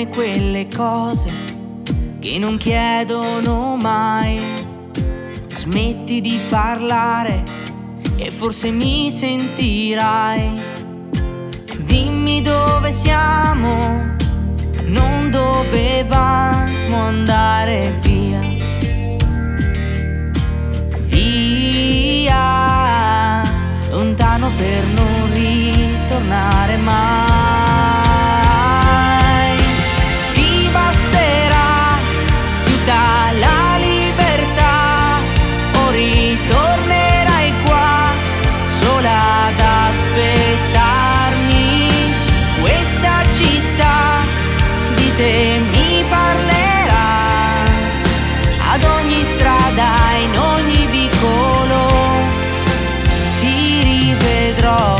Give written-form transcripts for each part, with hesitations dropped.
come quelle cose che non chiedono mai. Smetti di parlare e forse mi sentirai. Dimmi dove siamo, non dovevamo andare via. Via, lontano per non ritornare mai. Ti basterà tutta la libertà o ritornerai qua sola ad aspettarmi. Questa città di te mi parlerà, ad ogni strada, in ogni vicolo ti rivedrò.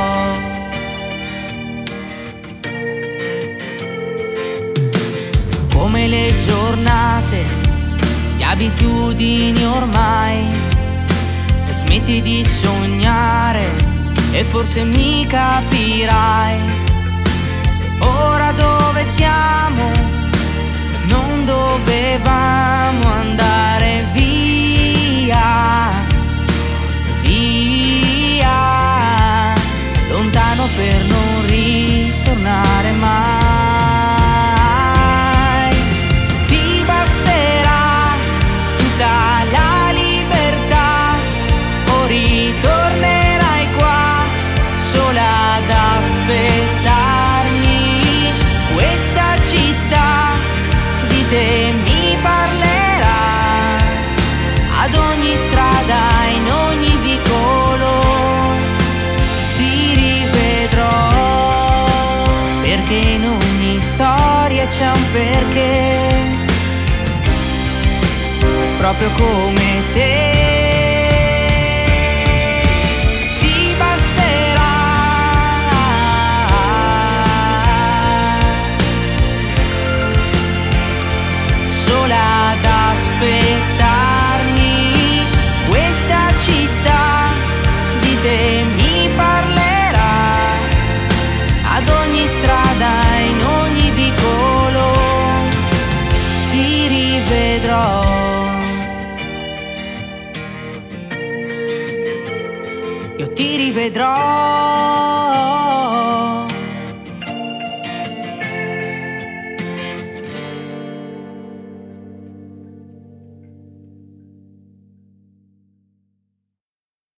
Come le giornate di abitudini ormai, smetti di sognare e forse mi capirai. Ora dove siamo? Non dovevamo andare via. Via, lontano per non ritornare mai. Ti basterà tutta la libertà o ritornerai qua sola ad aspettarmi. Questa città di te mi parlerà, ad ogni strada, in ogni vicolo ti rivedrò. Perché in ogni storia c'è un perché, proprio come te. Ti basterà sola ad aspettarmi. Questa città di te mi parlerà, ad ogni strada, in ogni vicolo ti rivedrò. Io ti rivedrò.